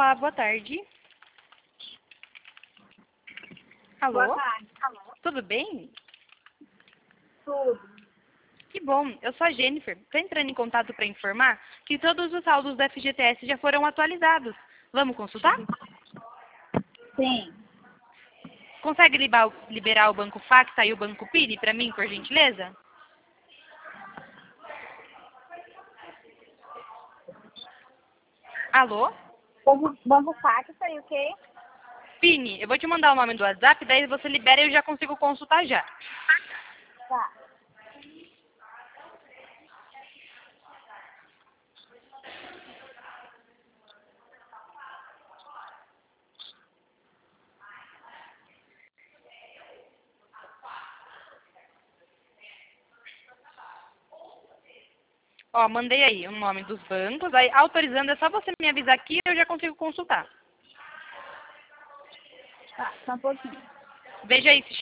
Olá, boa tarde. Alô? Boa tarde. Tudo bem? Tudo. Que bom, eu sou a Jennifer. Estou entrando em contato para informar que todos os saldos do FGTS já foram atualizados. Vamos consultar? Sim. Consegue liberar o Banco Facta e o Banco Pini para mim, por gentileza? Alô? Banco Facta e o quê? Pini, eu vou te mandar o nome do WhatsApp, daí você libera e eu já consigo consultar já. Tá. Ó, mandei aí o nome dos bancos, aí autorizando é só você me avisar aqui e eu já consigo consultar. Tá, só um pouquinho. Veja aí se